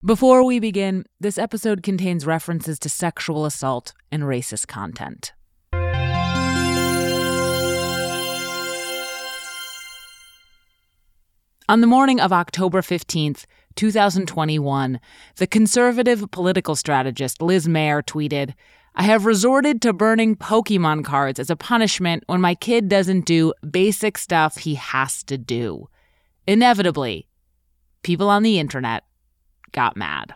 Before we begin, this episode contains references to sexual assault and racist content. On the morning of October 15th, 2021, the conservative political strategist Liz Mayer tweeted, "I have resorted to burning Pokemon cards as a punishment when my kid doesn't do basic stuff he has to do." Inevitably, people on the internet got mad.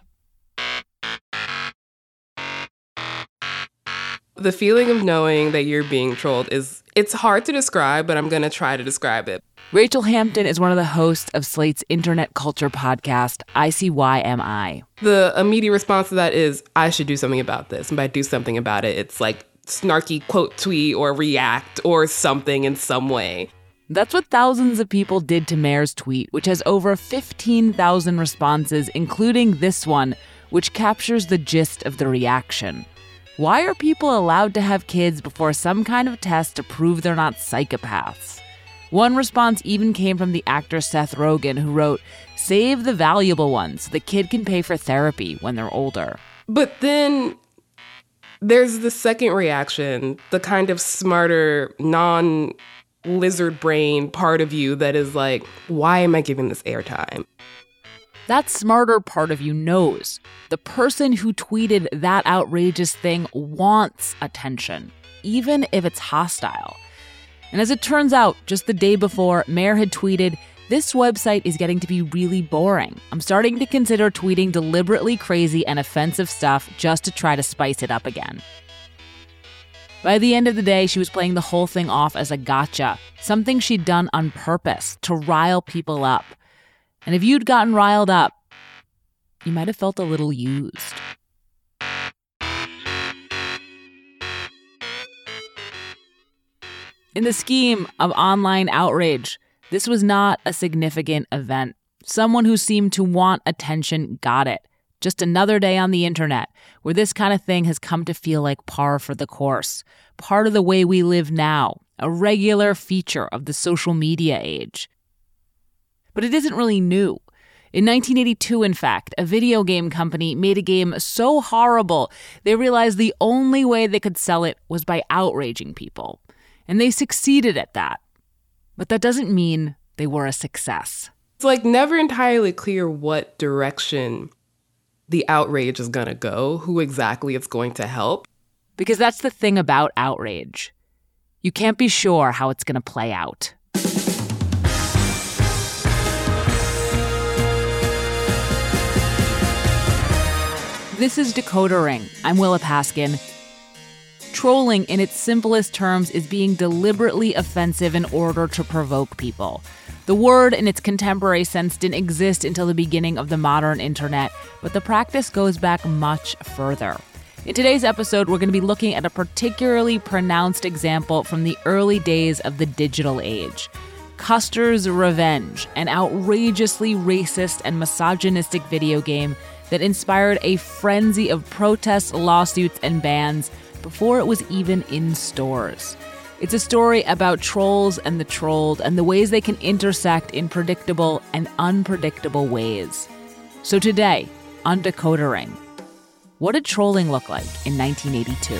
The feeling of knowing that you're being trolled it's hard to describe, but I'm going to try to describe it. Rachel Hampton is one of the hosts of Slate's internet culture podcast, ICYMI. The immediate response to that is, I should do something about this. And by do something about it, it's like snarky quote tweet or react or something in some way. That's what thousands of people did to Mayer's tweet, which has over 15,000 responses, including this one, which captures the gist of the reaction. Why are people allowed to have kids before some kind of test to prove they're not psychopaths? One response even came from the actor Seth Rogen, who wrote, "Save the valuable ones so the kid can pay for therapy when they're older." But then there's the second reaction, the kind of smarter, non-lizard brain part of you that is like, why am I giving this airtime? That smarter part of you knows the person who tweeted that outrageous thing wants attention, even if it's hostile. And as it turns out, just the day before, Mayer had tweeted, "This website is getting to be really boring. I'm starting to consider tweeting deliberately crazy and offensive stuff just to try to spice it up again." By the end of the day, she was playing the whole thing off as a gotcha, something she'd done on purpose to rile people up. And if you'd gotten riled up, you might have felt a little used. In the scheme of online outrage, this was not a significant event. Someone who seemed to want attention got it. Just another day on the internet where this kind of thing has come to feel like par for the course, part of the way we live now, a regular feature of the social media age. But it isn't really new. In 1982, in fact, a video game company made a game so horrible, they realized the only way they could sell it was by outraging people. And they succeeded at that. But that doesn't mean they were a success. It's like never entirely clear what direction the outrage is going to go, who exactly it's going to help. Because that's the thing about outrage. You can't be sure how it's going to play out. This is Decoder Ring. I'm Willa Paskin. Trolling, in its simplest terms, is being deliberately offensive in order to provoke people. The word, in its contemporary sense, didn't exist until the beginning of the modern internet, but the practice goes back much further. In today's episode, we're going to be looking at a particularly pronounced example from the early days of the digital age. Custer's Revenge, an outrageously racist and misogynistic video game that inspired a frenzy of protests, lawsuits, and bans before it was even in stores. It's a story about trolls and the trolled and the ways they can intersect in predictable and unpredictable ways. So today, on Decoder Ring, what did trolling look like in 1982?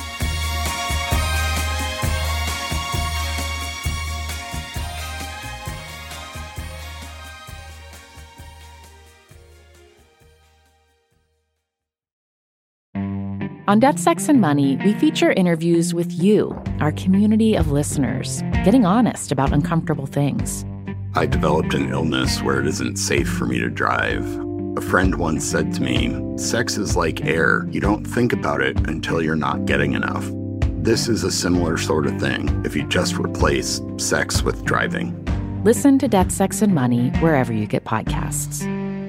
On Death, Sex, and Money, we feature interviews with you, our community of listeners, getting honest about uncomfortable things. I developed an illness where it isn't safe for me to drive. A friend once said to me, "Sex is like air. You don't think about it until you're not getting enough." This is a similar sort of thing if you just replace sex with driving. Listen to Death, Sex, and Money wherever you get podcasts.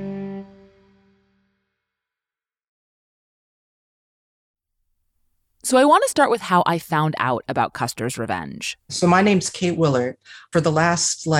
So I want to start with how I found out about Custer's Revenge. So my name's Kate Willard. For the last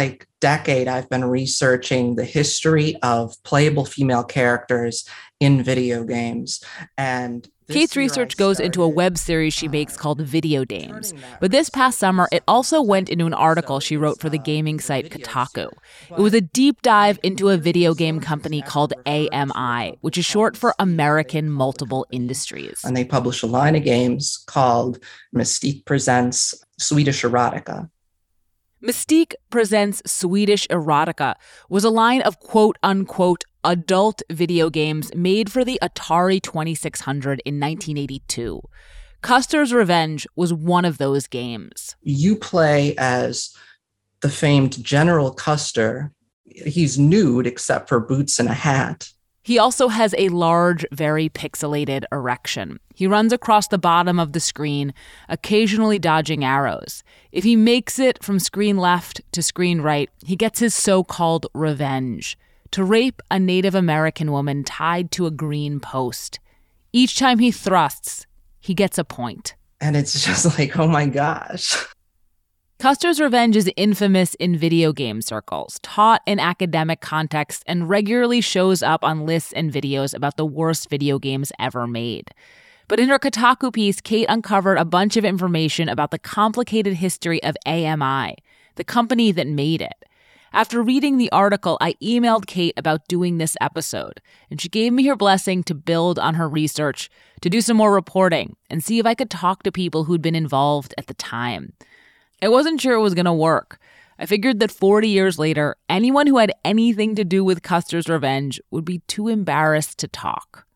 decade, I've been researching the history of playable female characters in video games. And Kate's research goes into a web series she makes called Video Dames. But this past summer, it also went into an article she wrote for the gaming site Kotaku. It was a deep dive into a video game company called AMI, which is short for American Multiple Industries. And they publish a line of games called Mystique Presents Swedish Erotica. Mystique Presents Swedish Erotica was a line of quote-unquote adult video games made for the Atari 2600 in 1982. Custer's Revenge was one of those games. You play as the famed General Custer. He's nude except for boots and a hat. He also has a large, very pixelated erection. He runs across the bottom of the screen, occasionally dodging arrows. If he makes it from screen left to screen right, he gets his so-called revenge: to rape a Native American woman tied to a green post. Each time he thrusts, he gets a point. And it's just like, oh my gosh. Custer's Revenge is infamous in video game circles, taught in academic contexts, and regularly shows up on lists and videos about the worst video games ever made. But in her Kotaku piece, Kate uncovered a bunch of information about the complicated history of AMI, the company that made it. After reading the article, I emailed Kate about doing this episode, and she gave me her blessing to build on her research, to do some more reporting, and see if I could talk to people who'd been involved at the time. I wasn't sure it was going to work. I figured that 40 years later, anyone who had anything to do with Custer's Revenge would be too embarrassed to talk.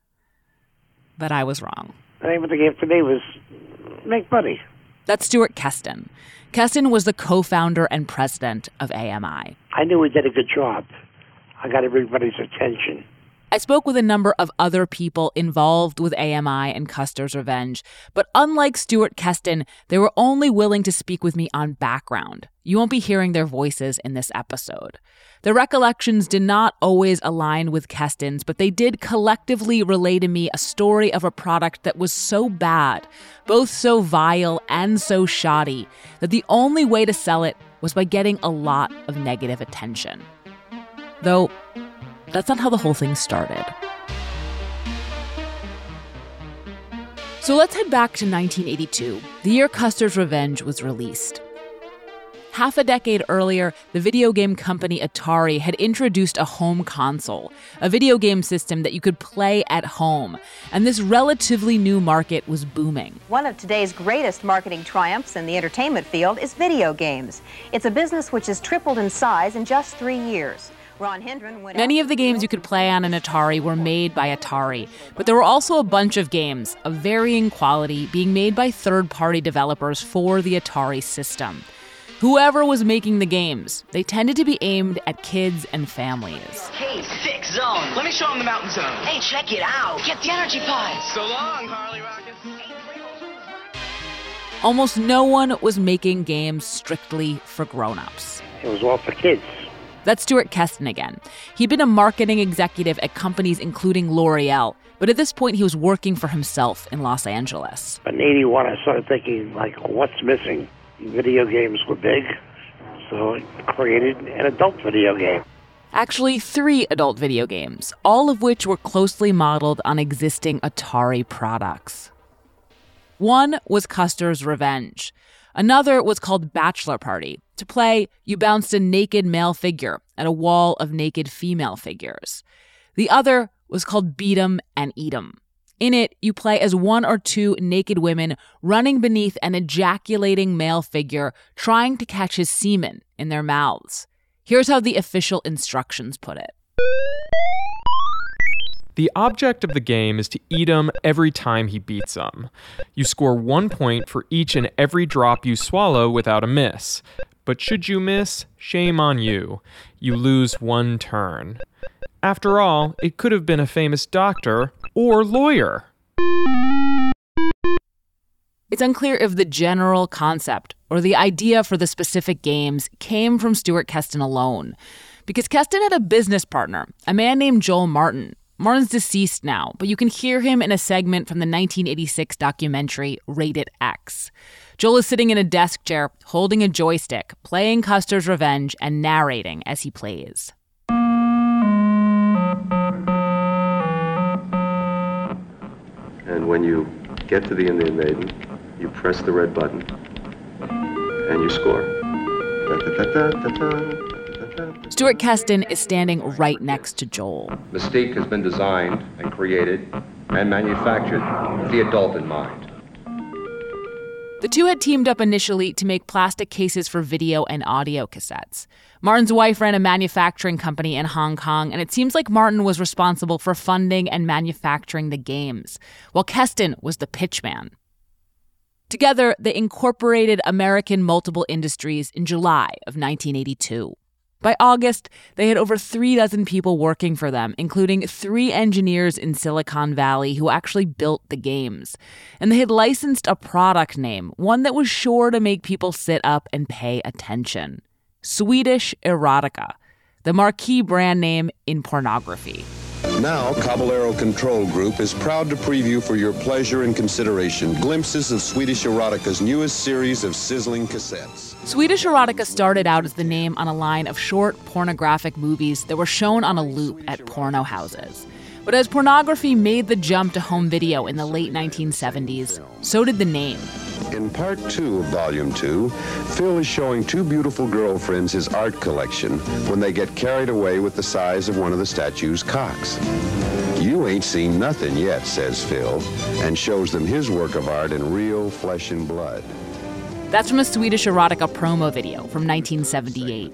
But I was wrong. The name of the game for me was Make Money. That's Stuart Keston. Keston was the co-founder and president of AMI. I knew we did a good job. I got everybody's attention. I spoke with a number of other people involved with AMI and Custer's Revenge, but unlike Stuart Keston, they were only willing to speak with me on background. You won't be hearing their voices in this episode. Their recollections did not always align with Keston's, but they did collectively relay to me a story of a product that was so bad, both so vile and so shoddy, that the only way to sell it was by getting a lot of negative attention. Though, that's not how the whole thing started. So let's head back to 1982, the year Custer's Revenge was released. Half a decade earlier, the video game company Atari had introduced a home console, a video game system that you could play at home, and this relatively new market was booming. One of today's greatest marketing triumphs in the entertainment field is video games. It's a business which has tripled in size in just 3 years. Many of the games you could play on an Atari were made by Atari, but there were also a bunch of games of varying quality being made by third-party developers for the Atari system. Whoever was making the games, they tended to be aimed at kids and families. Hey, sick zone. Let me show them the mountain zone. Hey, check it out. Get the energy pies. So long, Harley Rockets. Almost no one was making games strictly for grown-ups. It was all for kids. That's Stuart Keston again. He'd been a marketing executive at companies including L'Oreal, but at this point he was working for himself in Los Angeles. In 81, I started thinking, what's missing? Video games were big, so I created an adult video game. Actually, 3 adult video games, all of which were closely modeled on existing Atari products. One was Custer's Revenge. Another was called Bachelor Party. To play, you bounced a naked male figure at a wall of naked female figures. The other was called Beat 'em and Eat 'em. In it, you play as 1 or 2 naked women running beneath an ejaculating male figure, trying to catch his semen in their mouths. Here's how the official instructions put it. The object of the game is to eat him every time he beats them. You score 1 point for each and every drop you swallow without a miss. But should you miss, shame on you. You lose 1 turn. After all, it could have been a famous doctor or lawyer. It's unclear if the general concept or the idea for the specific games came from Stuart Keston alone, because Keston had a business partner, a man named Joel Martin. Martin's deceased now, but you can hear him in a segment from the 1986 documentary Rated X. Joel is sitting in a desk chair, holding a joystick, playing Custer's Revenge and narrating as he plays. And when you get to the Indian Maiden, you press the red button, and you score. Stuart Keston is standing right next to Joel. Mystique has been designed and created and manufactured with the adult in mind. The two had teamed up initially to make plastic cases for video and audio cassettes. Martin's wife ran a manufacturing company in Hong Kong, and it seems like Martin was responsible for funding and manufacturing the games, while Keston was the pitchman. Together, they incorporated American Multiple Industries in July of 1982. By August, they had over 36 people working for them, including 3 engineers in Silicon Valley who actually built the games. And they had licensed a product name, one that was sure to make people sit up and pay attention. Swedish Erotica, the marquee brand name in pornography. Now, Caballero Control Group is proud to preview for your pleasure and consideration glimpses of Swedish Erotica's newest series of sizzling cassettes. Swedish Erotica started out as the name on a line of short pornographic movies that were shown on a loop at porno houses. But as pornography made the jump to home video in the late 1970s, so did the name. In part 2 of Volume 2, Phil is showing 2 beautiful girlfriends his art collection when they get carried away with the size of one of the statue's cocks. You ain't seen nothing yet, says Phil, and shows them his work of art in real flesh and blood. That's from a Swedish Erotica promo video from 1978.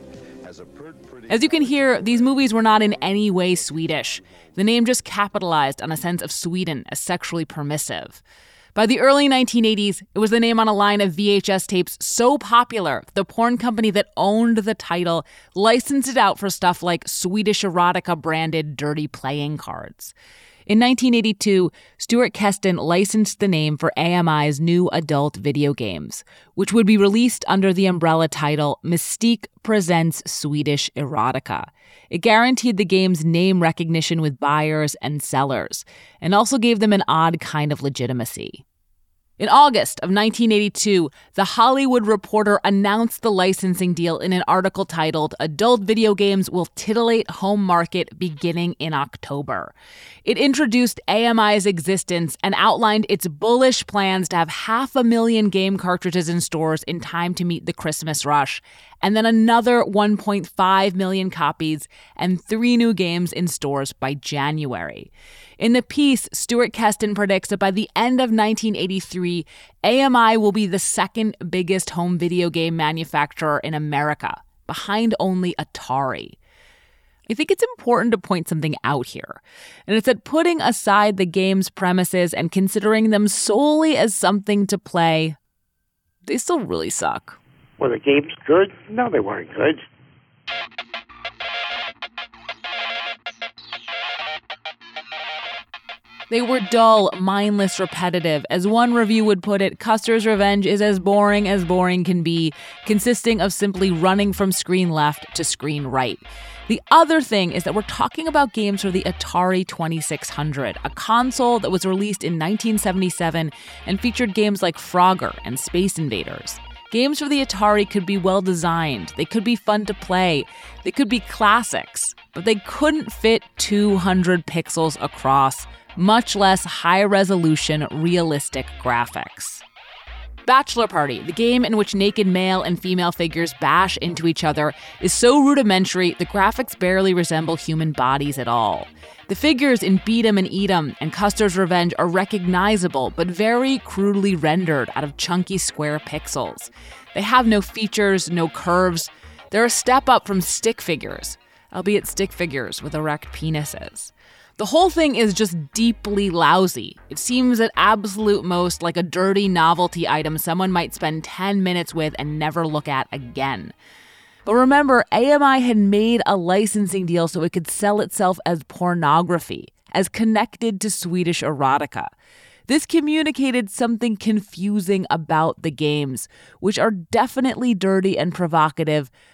As you can hear, these movies were not in any way Swedish. The name just capitalized on a sense of Sweden as sexually permissive. By the early 1980s, it was the name on a line of VHS tapes so popular, the porn company that owned the title licensed it out for stuff like Swedish Erotica branded dirty playing cards. In 1982, Stuart Keston licensed the name for AMI's new adult video games, which would be released under the umbrella title Mystique Presents Swedish Erotica. It guaranteed the game's name recognition with buyers and sellers, and also gave them an odd kind of legitimacy. In August of 1982, The Hollywood Reporter announced the licensing deal in an article titled "Adult Video Games Will Titillate Home Market Beginning in October." It introduced AMI's existence and outlined its bullish plans to have 500,000 game cartridges in stores in time to meet the Christmas rush, and then another 1.5 million copies and 3 new games in stores by January. In the piece, Stuart Keston predicts that by the end of 1983, AMI will be the second biggest home video game manufacturer in America, behind only Atari. I think it's important to point something out here, and it's that putting aside the game's premises and considering them solely as something to play, they still really suck. Were the games good? No, they weren't good. They were dull, mindless, repetitive. As one review would put it, Custer's Revenge is as boring can be, consisting of simply running from screen left to screen right. The other thing is that we're talking about games for the Atari 2600, a console that was released in 1977 and featured games like Frogger and Space Invaders. Games for the Atari could be well designed, they could be fun to play, they could be classics, but they couldn't fit 200 pixels across, much less high-resolution, realistic graphics. Bachelor Party, the game in which naked male and female figures bash into each other, is so rudimentary the graphics barely resemble human bodies at all. The figures in Beat 'em and Eat 'em and Custer's Revenge are recognizable, but very crudely rendered out of chunky square pixels. They have no features, no curves. They're a step up from stick figures, albeit stick figures with erect penises. The whole thing is just deeply lousy. It seems at absolute most like a dirty novelty item someone might spend 10 minutes with and never look at again. But remember, AMI had made a licensing deal so it could sell itself as pornography, as connected to Swedish Erotica. This communicated something confusing about the games, which are definitely dirty and provocative,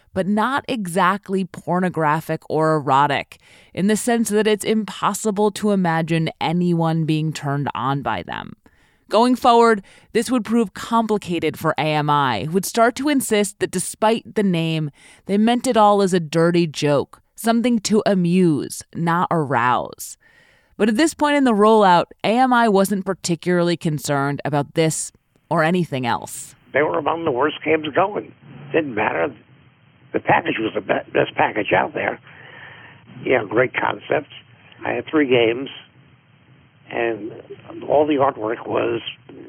but not exactly pornographic or erotic, in the sense that it's impossible to imagine anyone being turned on by them. Going forward, this would prove complicated for AMI, who would start to insist that despite the name, they meant it all as a dirty joke, something to amuse, not arouse. But at this point in the rollout, AMI wasn't particularly concerned about this or anything else. They were among the worst games going. Didn't matter. The package was the best package out there. Yeah, great concept. I had 3 games, and all the artwork was,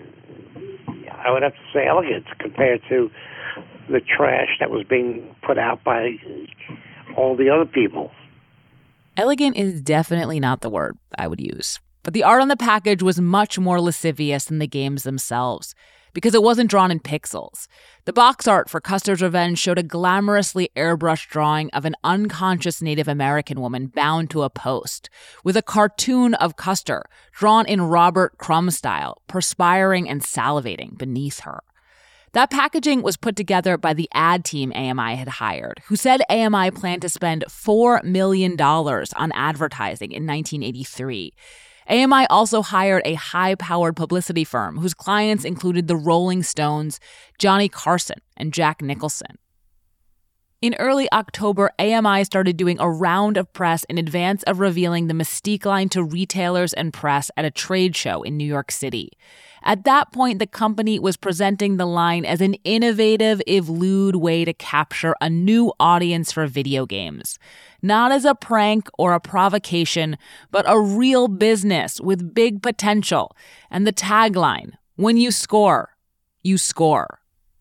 I would have to say, elegant compared to the trash that was being put out by all the other people. Elegant is definitely not the word I would use. But the art on the package was much more lascivious than the games themselves, because it wasn't drawn in pixels. The box art for Custer's Revenge showed a glamorously airbrushed drawing of an unconscious Native American woman bound to a post, with a cartoon of Custer, drawn in Robert Crumb style, perspiring and salivating beneath her. That packaging was put together by the ad team AMI had hired, who said AMI planned to spend $4 million on advertising in 1983. AMI also hired a high-powered publicity firm whose clients included the Rolling Stones, Johnny Carson, and Jack Nicholson. In early October, AMI started doing a round of press in advance of revealing the Mystique line to retailers and press at a trade show in New York City. At that point, the company was presenting the line as an innovative, if lewd way to capture a new audience for video games. Not as a prank or a provocation, but a real business with big potential. And the tagline, when you score, you score.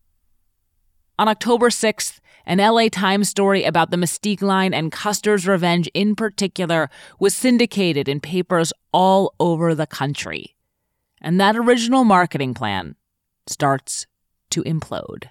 On October 6th, an LA Times story about the Mystique line and Custer's Revenge in particular was syndicated in papers all over the country. And that original marketing plan starts to implode.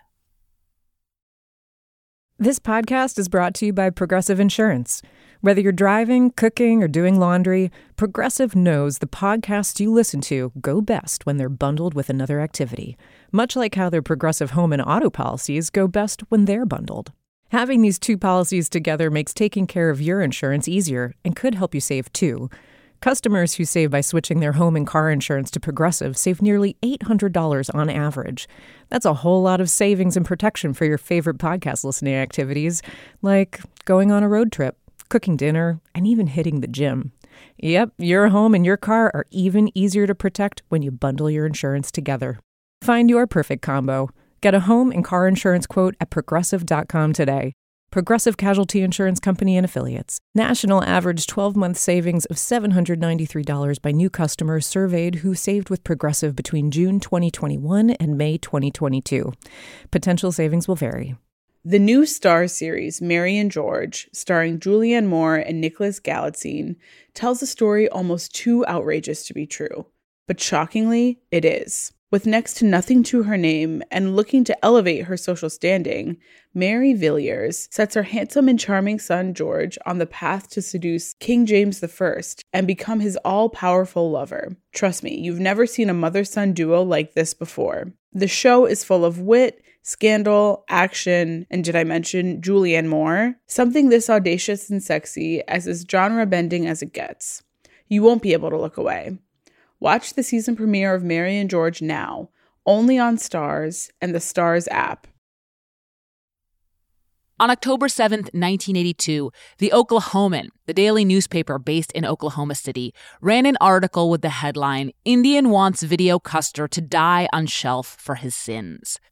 This podcast is brought to you by Progressive Insurance. Whether you're driving, cooking, or doing laundry, Progressive knows the podcasts you listen to go best when they're bundled with another activity, much like how their Progressive home and auto policies go best when they're bundled. Having these 2 policies together makes taking care of your insurance easier and could help you save too. Customers who save by switching their home and car insurance to Progressive save nearly $800 on average. That's a whole lot of savings and protection for your favorite podcast listening activities, like going on a road trip, cooking dinner, and even hitting the gym. Yep, your home and your car are even easier to protect when you bundle your insurance together. Find your perfect combo. Get a home and car insurance quote at Progressive.com today. Progressive Casualty Insurance Company and Affiliates. National average 12-month savings of $793 by new customers surveyed who saved with Progressive between June 2021 and May 2022. Potential savings will vary. The new Starz series, Mary and George, starring Julianne Moore and Nicholas Galitzine, tells a story almost too outrageous to be true. But shockingly, it is. With next to nothing to her name and looking to elevate her social standing, Mary Villiers sets her handsome and charming son George on the path to seduce King James I and become his all-powerful lover. Trust me, you've never seen a mother-son duo like this before. The show is full of wit, scandal, action, and did I mention Julianne Moore? Something this audacious and sexy as is genre-bending as it gets. You won't be able to look away. Watch the season premiere of Mary and George now, only on Starz and the Starz app. On October 7th, 1982, The Oklahoman, the daily newspaper based in Oklahoma City, ran an article with the headline, "Indian Wants Video Custer to Die on Shelf for His Sins."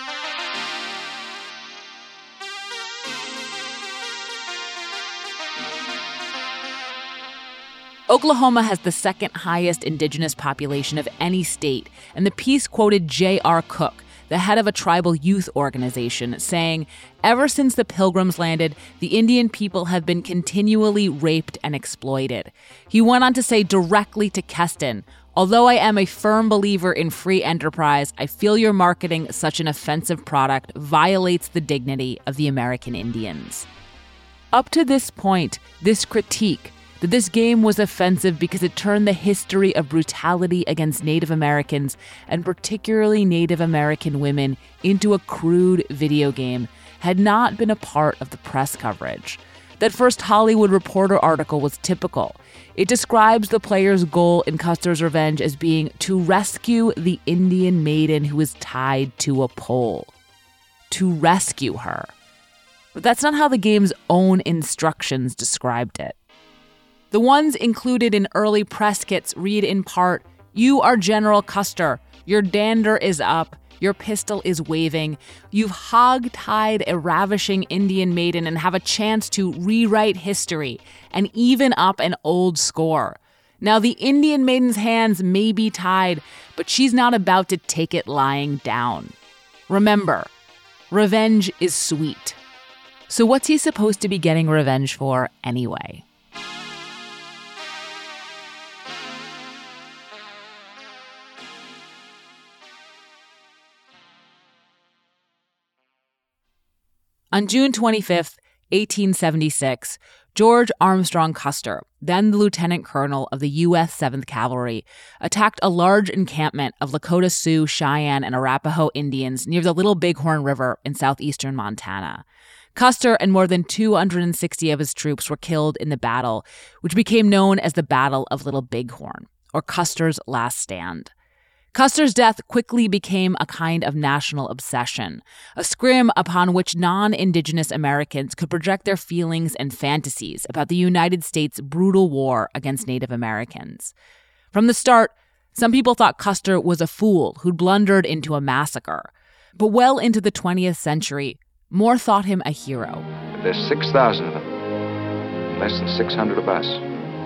Oklahoma has the second highest indigenous population of any state, and the piece quoted J.R. Cook, the head of a tribal youth organization, saying, "Ever since the Pilgrims landed, the Indian people have been continually raped and exploited." He went on to say directly to Keston, "Although I am a firm believer in free enterprise, I feel your marketing such an offensive product violates the dignity of the American Indians." Up to this point, this critique that this game was offensive because it turned the history of brutality against Native Americans, and particularly Native American women, into a crude video game, had not been a part of the press coverage. That first Hollywood Reporter article was typical. It describes the player's goal in Custer's Revenge as being to rescue the Indian maiden who is tied to a pole. To rescue her. But that's not how the game's own instructions described it. The ones included in early press kits read in part, "You are General Custer. Your dander is up. Your pistol is waving. You've hog-tied a ravishing Indian maiden and have a chance to rewrite history and even up an old score. Now, the Indian maiden's hands may be tied, but she's not about to take it lying down. Remember, revenge is sweet." So what's he supposed to be getting revenge for anyway? On June 25th, 1876, George Armstrong Custer, then the lieutenant colonel of the U.S. 7th Cavalry, attacked a large encampment of Lakota Sioux, Cheyenne, and Arapaho Indians near the Little Bighorn River in southeastern Montana. Custer and more than 260 of his troops were killed in the battle, which became known as the Battle of Little Bighorn, or Custer's Last Stand. Custer's death quickly became a kind of national obsession, a scrim upon which non-Indigenous Americans could project their feelings and fantasies about the United States' brutal war against Native Americans. From the start, some people thought Custer was a fool who'd blundered into a massacre. But well into the 20th century, more thought him a hero. There's 6,000 of them, less than 600 of us.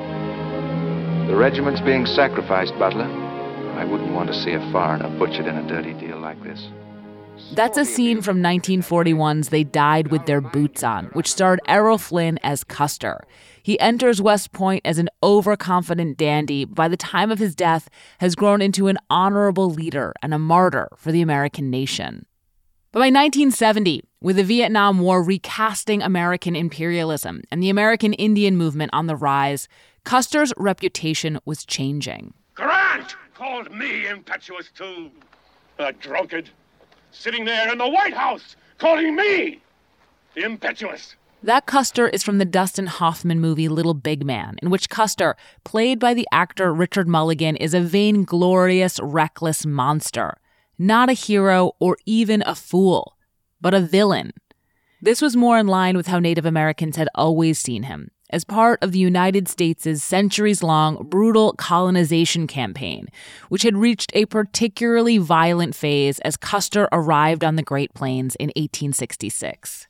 The regiment's being sacrificed, Butler. I wouldn't want to see a foreigner butchered in a dirty deal like this. That's a scene from 1941's They Died with Their Boots On, which starred Errol Flynn as Custer. He enters West Point as an overconfident dandy, but by the time of his death has grown into an honorable leader and a martyr for the American nation. But by 1970, with the Vietnam War recasting American imperialism and the American Indian movement on the rise, Custer's reputation was changing. Grant called me impetuous too. A drunkard, sitting there in the White House, calling me impetuous. That Custer is from the Dustin Hoffman movie Little Big Man, in which Custer, played by the actor Richard Mulligan, is a vainglorious, reckless monster. Not a hero or even a fool, but a villain. This was more in line with how Native Americans had always seen him, as part of the United States' centuries-long brutal colonization campaign, which had reached a particularly violent phase as Custer arrived on the Great Plains in 1866.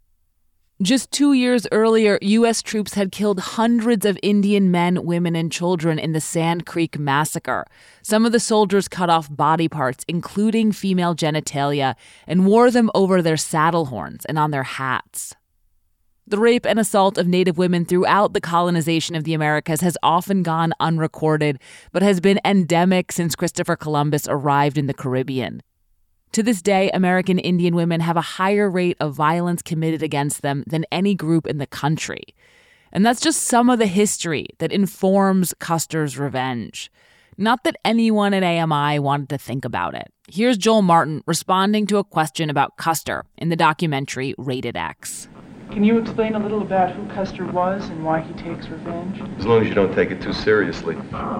Just 2 years earlier, U.S. troops had killed hundreds of Indian men, women, and children in the Sand Creek Massacre. Some of the soldiers cut off body parts, including female genitalia, and wore them over their saddle horns and on their hats. The rape and assault of Native women throughout the colonization of the Americas has often gone unrecorded, but has been endemic since Christopher Columbus arrived in the Caribbean. To this day, American Indian women have a higher rate of violence committed against them than any group in the country. And that's just some of the history that informs Custer's revenge. Not that anyone at AMI wanted to think about it. Here's Joel Martin responding to a question about Custer in the documentary Rated X. Can you explain a little about who Custer was and why he takes revenge? As long as you don't take it too seriously.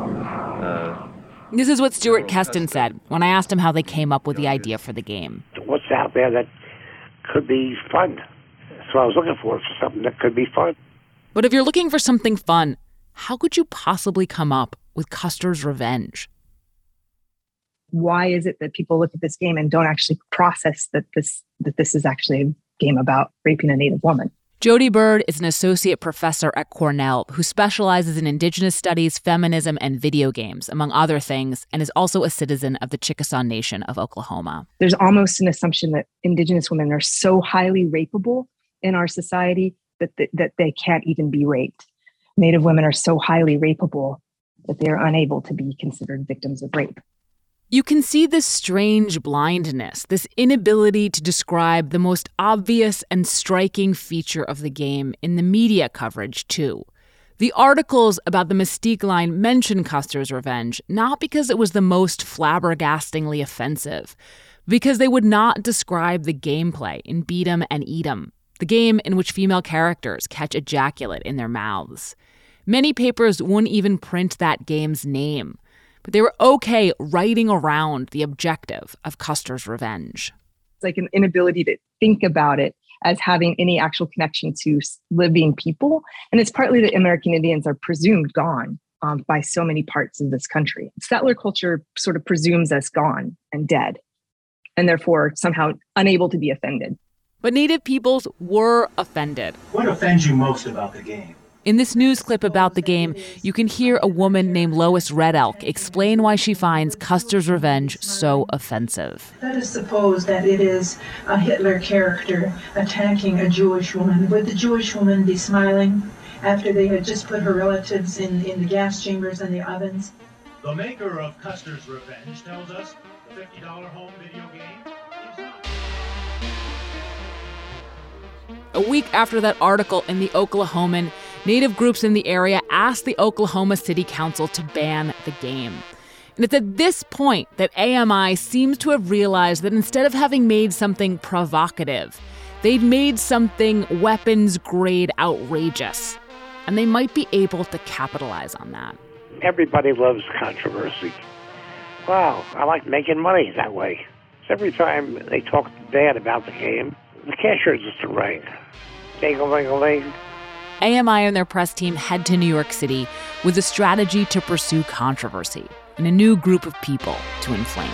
This is what Stuart Keston said when I asked him how they came up with the idea for the game. What's out there that could be fun? So I was looking for something that could be fun. But if you're looking for something fun, how could you possibly come up with Custer's Revenge? Why is it that people look at this game and don't actually process that this is actually a game about raping a Native woman? Jody Bird is an associate professor at Cornell who specializes in Indigenous studies, feminism, and video games, among other things, and is also a citizen of the Chickasaw Nation of Oklahoma. There's almost an assumption that Indigenous women are so highly rapeable in our society that they can't even be raped. Native women are so highly rapeable that they are unable to be considered victims of rape. You can see this strange blindness, this inability to describe the most obvious and striking feature of the game in the media coverage, too. The articles about the Mystique line mention Custer's Revenge, not because it was the most flabbergastingly offensive, because they would not describe the gameplay in Beat 'em and Eat 'em, the game in which female characters catch ejaculate in their mouths. Many papers wouldn't even print that game's name, but they were okay writing around the objective of Custer's Revenge. It's like an inability to think about it as having any actual connection to living people. And it's partly that American Indians are presumed gone by so many parts of this country. Settler culture sort of presumes us gone and dead, and therefore somehow unable to be offended. But Native peoples were offended. What offends you most about the game? In this news clip about the game, you can hear a woman named Lois Red Elk explain why she finds Custer's Revenge so offensive. Let us suppose that it is a Hitler character attacking a Jewish woman. Would the Jewish woman be smiling after they had just put her relatives in the gas chambers and the ovens? The maker of Custer's Revenge tells us the $50 home video game is not. A week after that article in the Oklahoman, Native groups in the area asked the Oklahoma City Council to ban the game. And it's at this point that AMI seems to have realized that instead of having made something provocative, they'd made something weapons-grade outrageous. And they might be able to capitalize on that. Everybody loves controversy. Wow, I like making money that way. So every time they talk bad about the game, the cashier just a ring. Ding-a-ling-a-ling. AMI and their press team head to New York City with a strategy to pursue controversy and a new group of people to inflame.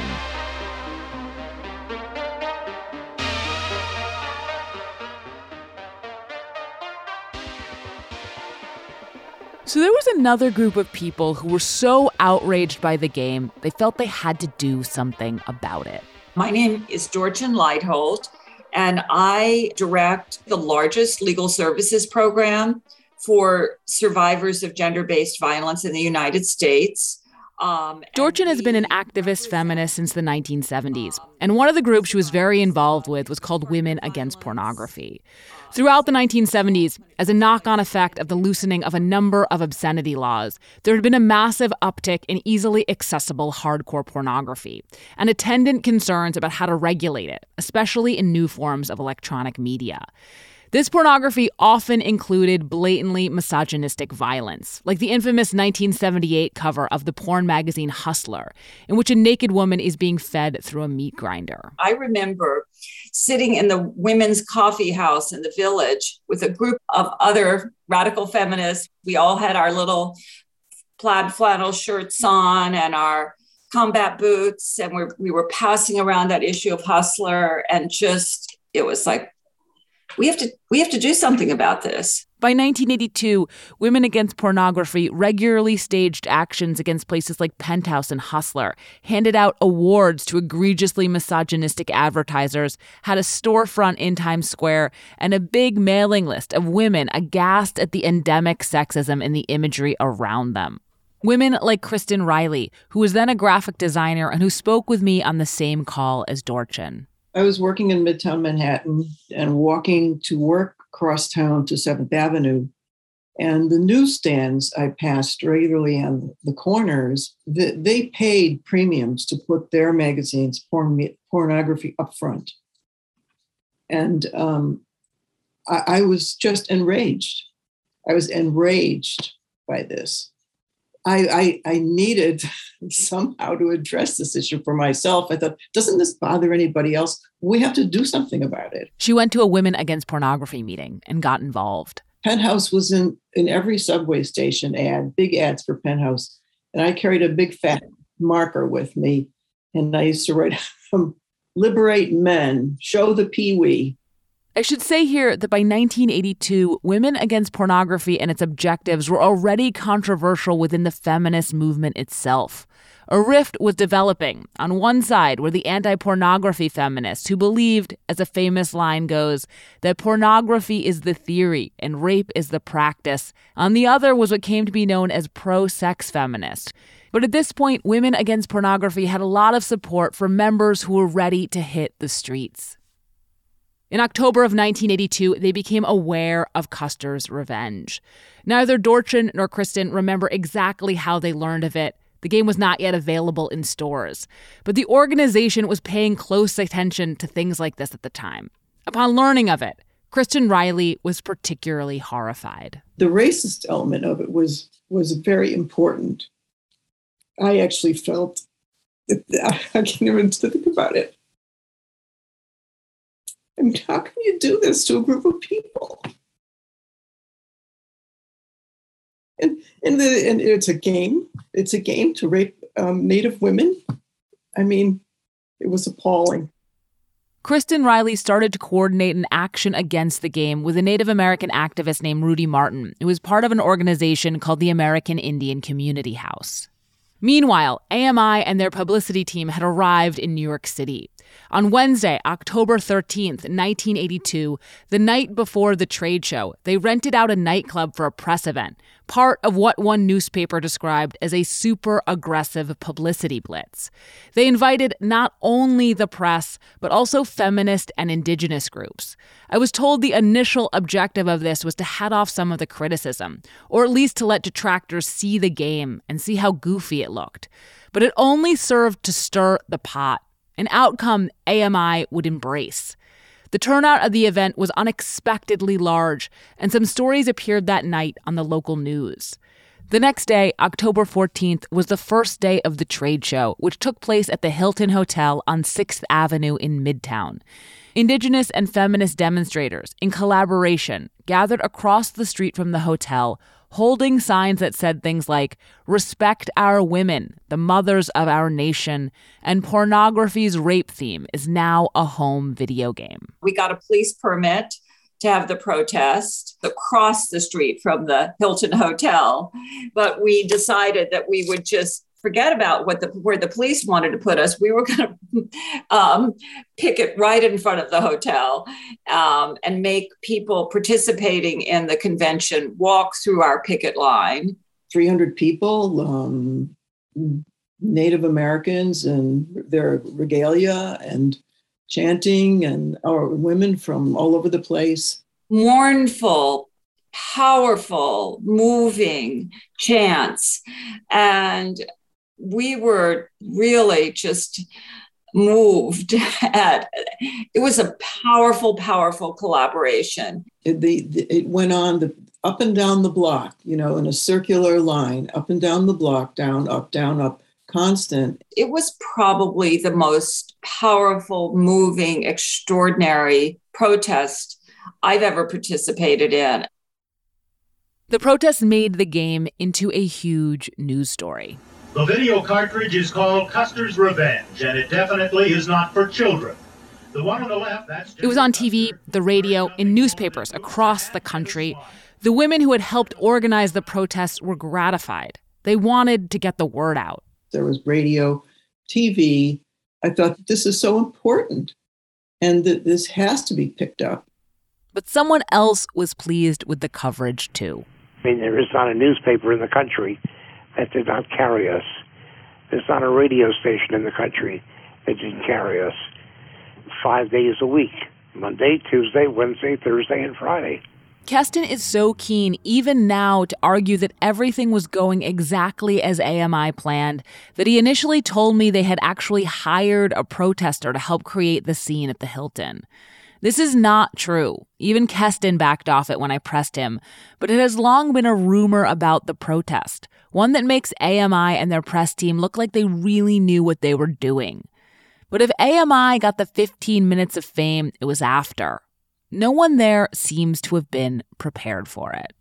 So there was another group of people who were so outraged by the game, they felt they had to do something about it. My name is Dorchen Leithold, and I direct the largest legal services program for survivors of gender-based violence in the United States. Dorchen has been an activist feminist since the 1970s, and one of the groups she was very involved with was called Women Against Pornography. Throughout the 1970s, as a knock-on effect of the loosening of a number of obscenity laws, there had been a massive uptick in easily accessible hardcore pornography and attendant concerns about how to regulate it, especially in new forms of electronic media. This pornography often included blatantly misogynistic violence, like the infamous 1978 cover of the porn magazine Hustler, in which a naked woman is being fed through a meat grinder. I remember sitting in the women's coffee house in the Village with a group of other radical feminists. We all had our little plaid flannel shirts on and our combat boots, and we were passing around that issue of Hustler, and just, it was like, we have to do something about this. By 1982, Women Against Pornography regularly staged actions against places like Penthouse and Hustler, handed out awards to egregiously misogynistic advertisers, had a storefront in Times Square, and a big mailing list of women aghast at the endemic sexism in the imagery around them. Women like Kristen Riley, who was then a graphic designer and who spoke with me on the same call as Dorchen. I was working in Midtown Manhattan and walking to work across town to 7th Avenue. And the newsstands I passed regularly on the corners, they paid premiums to put their magazines, pornography, up front. And I was just enraged. I was enraged by this. I needed somehow to address this issue for myself. I thought, doesn't this bother anybody else? We have to do something about it. She went to a Women Against Pornography meeting and got involved. Penthouse was in every subway station ad, big ads for Penthouse. And I carried a big fat marker with me. And I used to write, liberate men, show the peewee. I should say here that by 1982, Women Against Pornography and its objectives were already controversial within the feminist movement itself. A rift was developing. On one side were the anti-pornography feminists who believed, as a famous line goes, that pornography is the theory and rape is the practice. On the other was what came to be known as pro-sex feminists. But at this point, Women Against Pornography had a lot of support from members who were ready to hit the streets. In October of 1982, they became aware of Custer's Revenge. Neither Dorchen nor Kristen remember exactly how they learned of it, The game was not yet available in stores, but the organization was paying close attention to things like this at the time. Upon learning of it, Kristen Riley was particularly horrified. The racist element of it was very important. I actually felt, I can't even think about it. I mean, how can you do this to a group of people? And it's a game. It's a game to rape Native women. I mean, it was appalling. Kristen Riley started to coordinate an action against the game with a Native American activist named Rudy Martin, who was part of an organization called the American Indian Community House. Meanwhile, AMI and their publicity team had arrived in New York City. On Wednesday, October 13th, 1982, the night before the trade show, they rented out a nightclub for a press event, part of what one newspaper described as a super aggressive publicity blitz. They invited not only the press, but also feminist and indigenous groups. I was told the initial objective of this was to head off some of the criticism, or at least to let detractors see the game and see how goofy it looked. But it only served to stir the pot, an outcome AMI would embrace. The turnout of the event was unexpectedly large, and some stories appeared that night on the local news. The next day, October 14th, was the first day of the trade show, which took place at the Hilton Hotel on 6th Avenue in Midtown. Indigenous and feminist demonstrators, in collaboration, gathered across the street from the hotel, holding signs that said things like, "Respect our women, the mothers of our nation," and pornography's rape theme is now a home video game. We got a police permit to have the protest across the street from the Hilton Hotel, but we decided that we would just forget about where the police wanted to put us. We were going to picket right in front of the hotel and make people participating in the convention walk through our picket line. 300 people, Native Americans and their regalia and chanting, and our women from all over the place. Mournful, powerful, moving chants. And we were really just moved at, it was a powerful, powerful collaboration. It went on up and down the block, in a circular line, up and down the block, down, up, constant. It was probably the most powerful, moving, extraordinary protest I've ever participated in. The protest made the game into a huge news story. The video cartridge is called Custer's Revenge, and it definitely is not for children. The one on the left, that's... It was on TV, the radio, in newspapers across the country. The women who had helped organize the protests were gratified. They wanted to get the word out. There was radio, TV. I thought, this is so important, and that this has to be picked up. But someone else was pleased with the coverage, too. I mean, there is not a newspaper in the country that did not carry us. There's not a radio station in the country that didn't carry us 5 days a week, Monday, Tuesday, Wednesday, Thursday, and Friday. Keston is so keen, even now, to argue that everything was going exactly as AMI planned, that he initially told me they had actually hired a protester to help create the scene at the Hilton. This is not true. Even Keston backed off it when I pressed him, but it has long been a rumor about the protest, one that makes AMI and their press team look like they really knew what they were doing. But if AMI got the 15 minutes of fame it was after, no one there seems to have been prepared for it.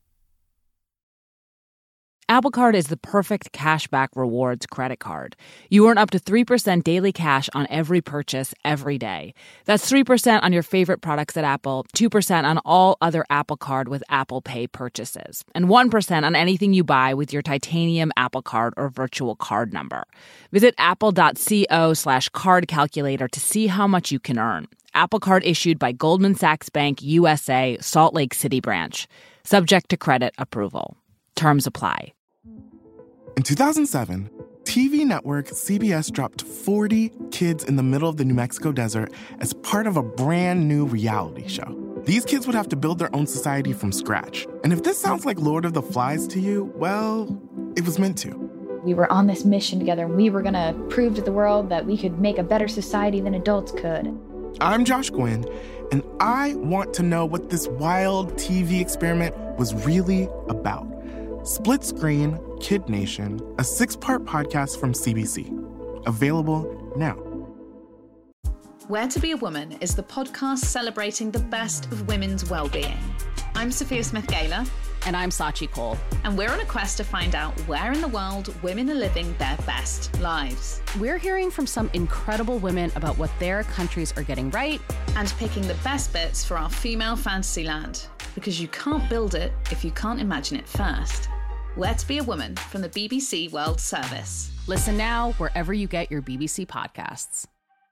Apple Card is the perfect cashback rewards credit card. You earn up to 3% daily cash on every purchase every day. That's 3% on your favorite products at Apple, 2% on all other Apple Card with Apple Pay purchases, and 1% on anything you buy with your titanium Apple Card or virtual card number. Visit apple.co/card calculator to see how much you can earn. Apple Card issued by Goldman Sachs Bank USA, Salt Lake City branch. Subject to credit approval. Terms apply. In 2007, TV network CBS dropped 40 kids in the middle of the New Mexico desert as part of a brand new reality show. These kids would have to build their own society from scratch. And if this sounds like Lord of the Flies to you, well, it was meant to. We were on this mission together, and we were going to prove to the world that we could make a better society than adults could. I'm Josh Gwynn, and I want to know what this wild TV experiment was really about. Split Screen, Kid Nation, a 6-part podcast from CBC. Available now. Where to Be a Woman is the podcast celebrating the best of women's well-being. I'm Sophia Smith-Gaylor. And I'm Sachi Cole. And we're on a quest to find out where in the world women are living their best lives. We're hearing from some incredible women about what their countries are getting right. And picking the best bits for our female fantasy land. Because you can't build it if you can't imagine it first. Where to Be a Woman from the BBC World Service. Listen now wherever you get your BBC podcasts.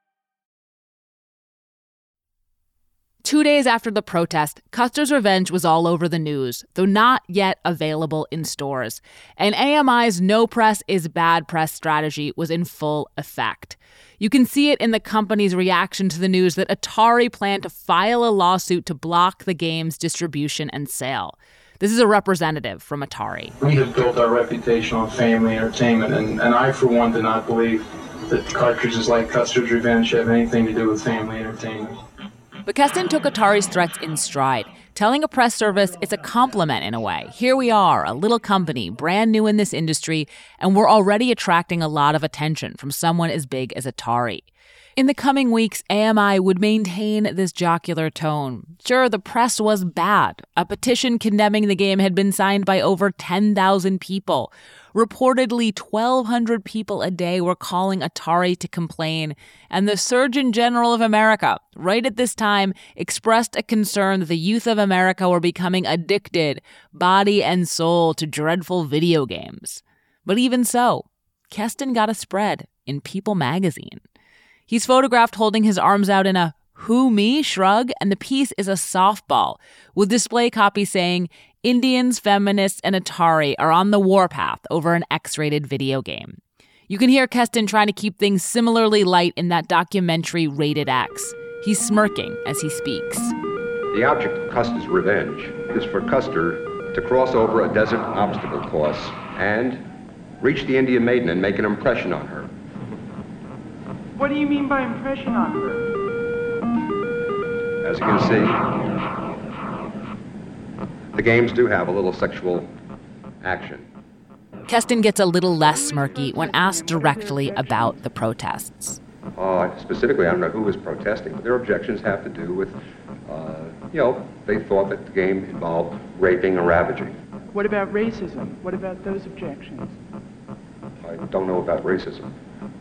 2 days after the protest, Custer's Revenge was all over the news, though not yet available in stores. And AMI's no press is bad press strategy was in full effect. You can see it in the company's reaction to the news that Atari planned to file a lawsuit to block the game's distribution and sale. This is a representative from Atari. We have built our reputation on family entertainment, and I, for one, do not believe that cartridges like Custer's Revenge have anything to do with family entertainment. But Keston took Atari's threats in stride, telling a press service it's a compliment in a way. Here we are, a little company, brand new in this industry, and we're already attracting a lot of attention from someone as big as Atari. In the coming weeks, AMI would maintain this jocular tone. Sure, the press was bad. A petition condemning the game had been signed by over 10,000 people. Reportedly, 1,200 people a day were calling Atari to complain, and the Surgeon General of America, right at this time, expressed a concern that the youth of America were becoming addicted, body and soul, to dreadful video games. But even so, Keston got a spread in People magazine. He's photographed holding his arms out in a "who me" shrug, and the piece is a softball with display copy saying, "Indians, feminists, and Atari are on the warpath over an X-rated video game." You can hear Keston trying to keep things similarly light in that documentary Rated X. He's smirking as he speaks. The object of Custer's Revenge is for Custer to cross over a desert obstacle course and reach the Indian maiden and make an impression on her. What do you mean by impression on her? As you can see, the games do have a little sexual action. Keston gets a little less smirky when asked directly about the protests. Specifically, I don't know who was protesting, but their objections have to do with, they thought that the game involved raping or ravaging. What about racism? What about those objections? I don't know about racism.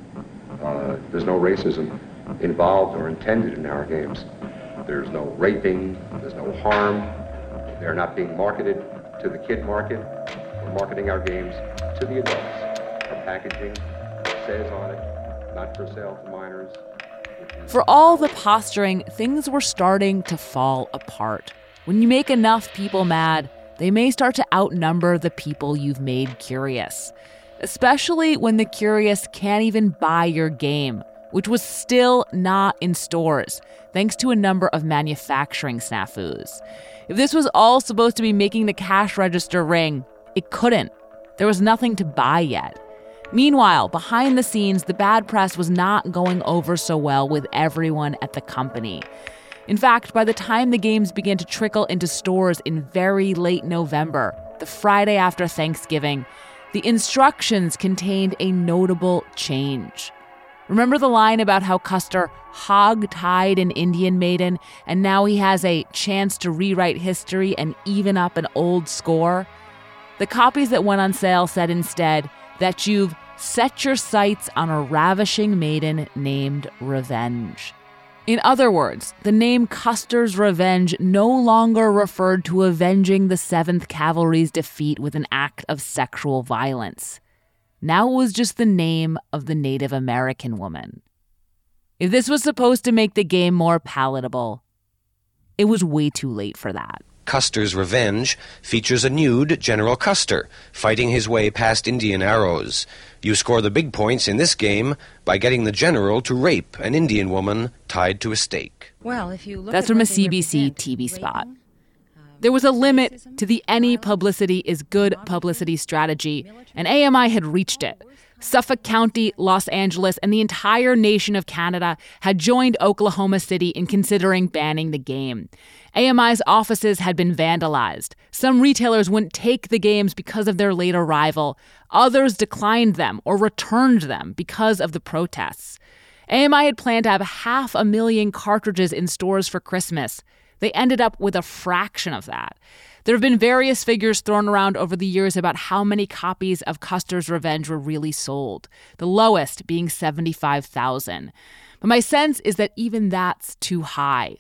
There's no racism involved or intended in our games. There's no raping, there's no harm. They're not being marketed to the kid market. We're marketing our games to the adults. Our packaging says on it, not for sale to minors. For all the posturing, things were starting to fall apart. When you make enough people mad, they may start to outnumber the people you've made curious. Especially when the curious can't even buy your game, which was still not in stores, thanks to a number of manufacturing snafus. If this was all supposed to be making the cash register ring, it couldn't. There was nothing to buy yet. Meanwhile, behind the scenes, the bad press was not going over so well with everyone at the company. In fact, by the time the games began to trickle into stores in very late November, the Friday after Thanksgiving, the instructions contained a notable change. Remember the line about how Custer hog-tied an Indian maiden, and now he has a chance to rewrite history and even up an old score? The copies that went on sale said instead that you've set your sights on a ravishing maiden named Revenge. In other words, the name Custer's Revenge no longer referred to avenging the 7th Cavalry's defeat with an act of sexual violence. Now it was just the name of the Native American woman. If this was supposed to make the game more palatable, it was way too late for that. Custer's Revenge features a nude General Custer fighting his way past Indian arrows. You score the big points in this game by getting the general to rape an Indian woman tied to a stake. Well, if you look That's from a CBC TV spot. There was a limit to the any publicity is good publicity strategy, and AMI had reached it. Suffolk County, Los Angeles, and the entire nation of Canada had joined Oklahoma City in considering banning the game. AMI's offices had been vandalized. Some retailers wouldn't take the games because of their late arrival. Others declined them or returned them because of the protests. AMI had planned to have 500,000 cartridges in stores for Christmas. They ended up with a fraction of that. There have been various figures thrown around over the years about how many copies of Custer's Revenge were really sold, the lowest being 75,000. But my sense is that even that's too high.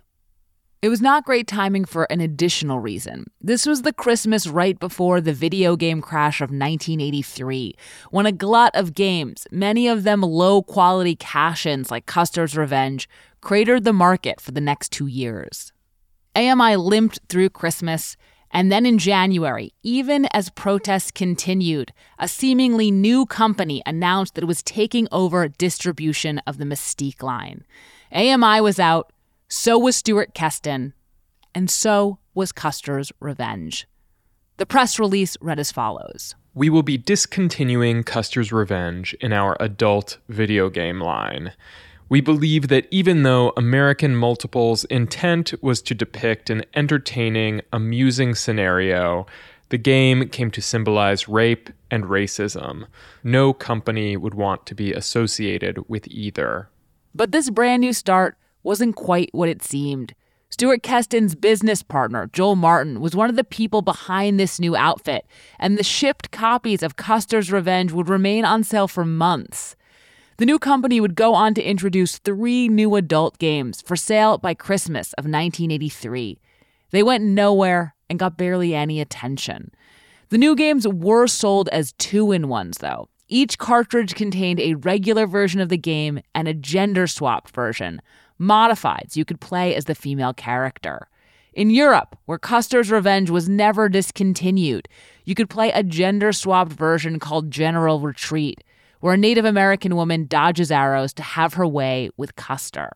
It was not great timing for an additional reason. This was the Christmas right before the video game crash of 1983, when a glut of games, many of them low-quality cash-ins like Custer's Revenge, cratered the market for the next 2 years. AMI limped through Christmas, and then in January, even as protests continued, a seemingly new company announced that it was taking over distribution of the Mystique line. AMI was out, so was Stuart Keston, and so was Custer's Revenge. The press release read as follows. We will be discontinuing Custer's Revenge in our adult video game line. We believe that even though American Multiple's intent was to depict an entertaining, amusing scenario, the game came to symbolize rape and racism. No company would want to be associated with either. But this brand new start wasn't quite what it seemed. Stuart Keston's business partner, Joel Martin, was one of the people behind this new outfit, and the shipped copies of Custer's Revenge would remain on sale for months. The new company would go on to introduce 3 new adult games for sale by Christmas of 1983. They went nowhere and got barely any attention. The new games were sold as 2-in-1s, though. Each cartridge contained a regular version of the game and a gender-swapped version, modified so you could play as the female character. In Europe, where Custer's Revenge was never discontinued, you could play a gender-swapped version called General Retreat, where a Native American woman dodges arrows to have her way with Custer.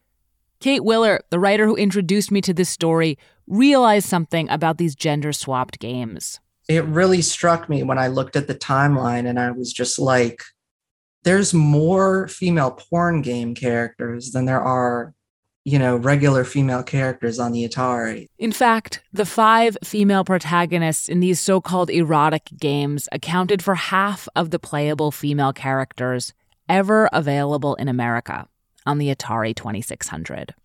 Kate Willer, the writer who introduced me to this story, realized something about these gender-swapped games. It really struck me when I looked at the timeline and I was just like, there's more female porn game characters than there are, regular female characters on the Atari. In fact, the 5 female protagonists in these so-called erotic games accounted for half of the playable female characters ever available in America on the Atari 2600.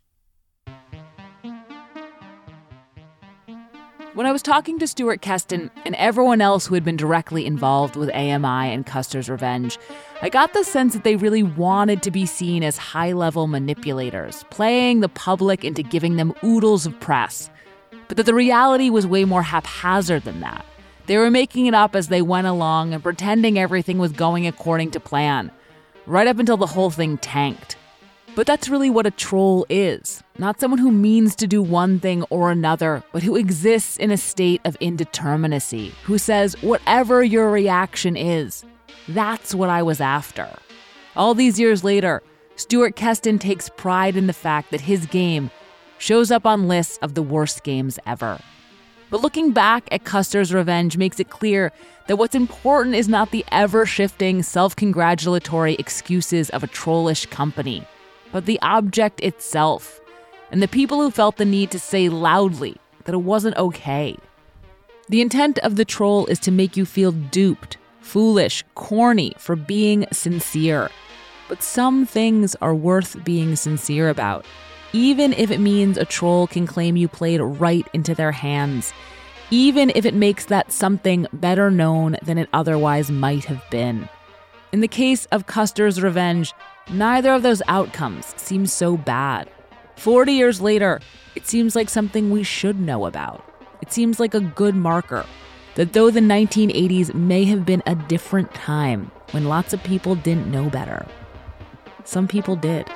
When I was talking to Stuart Keston and everyone else who had been directly involved with AMI and Custer's Revenge, I got the sense that they really wanted to be seen as high-level manipulators, playing the public into giving them oodles of press, but that the reality was way more haphazard than that. They were making it up as they went along and pretending everything was going according to plan, right up until the whole thing tanked. But that's really what a troll is. Not someone who means to do one thing or another, but who exists in a state of indeterminacy, who says, whatever your reaction is, that's what I was after. All these years later, Stuart Keston takes pride in the fact that his game shows up on lists of the worst games ever. But looking back at Custer's Revenge makes it clear that what's important is not the ever-shifting, self-congratulatory excuses of a trollish company, but the object itself, and the people who felt the need to say loudly that it wasn't okay. The intent of the troll is to make you feel duped, foolish, corny for being sincere. But some things are worth being sincere about, even if it means a troll can claim you played right into their hands, even if it makes that something better known than it otherwise might have been. In the case of Custer's Revenge, neither of those outcomes seems so bad. 40 years later, it seems like something we should know about. It seems like a good marker that though the 1980s may have been a different time when lots of people didn't know better, some people did.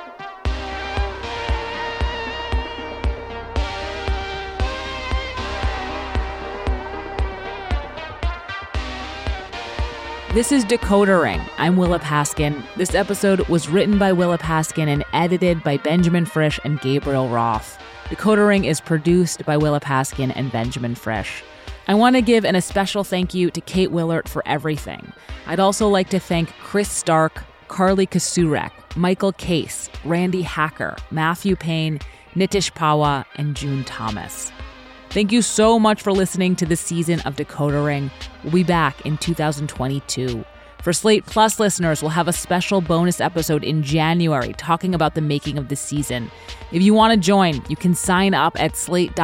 This is Decoder Ring. I'm Willa Paskin. This episode was written by Willa Paskin and edited by Benjamin Frisch and Gabriel Roth. Decoder Ring is produced by Willa Paskin and Benjamin Frisch. I want to give an especial thank you to Kate Willert for everything. I'd also like to thank Chris Stark, Carly Kasurek, Michael Case, Randy Hacker, Matthew Payne, Nitish Pawa, and June Thomas. Thank you so much for listening to this season of Decoder Ring. We'll be back in 2022. For Slate Plus listeners, we'll have a special bonus episode in January talking about the making of the season. If you want to join, you can sign up at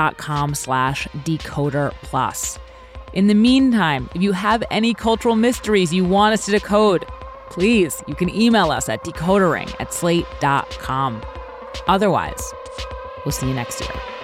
slate.com/decoderplus. In the meantime, if you have any cultural mysteries you want us to decode, please, you can email us at decodering@slate.com. Otherwise, we'll see you next year.